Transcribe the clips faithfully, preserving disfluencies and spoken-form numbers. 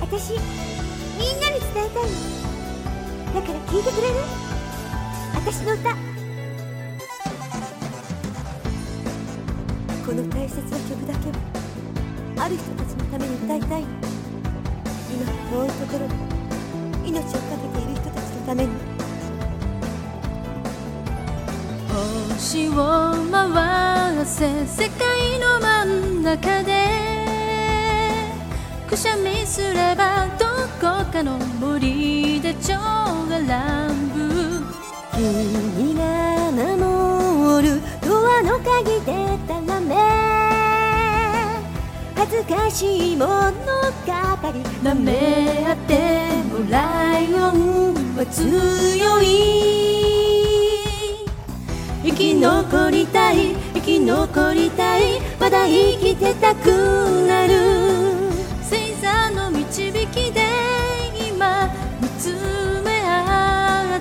私みんなに伝えたいの。だから聞いてくれる？私の歌。この大切な曲だけはある人たちのために歌いたいの。今遠いところで命を懸けている人たちのために。 星を回せ世界の真ん中でくしゃみすればどこかの森で蝶が乱舞。 君が守るドアの鍵でたらめ恥ずかしい物語舐め合ってもライオンは強い。生き残りたい生き残りたいまだ生きてたくなる。星座の導きで今見つめ合った。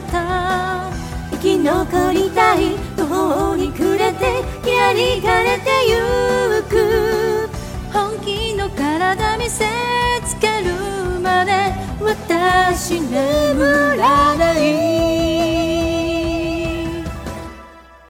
生き残りたい途方に暮れてやりかれてゆく。 本気の体見せつけるまで私眠らない。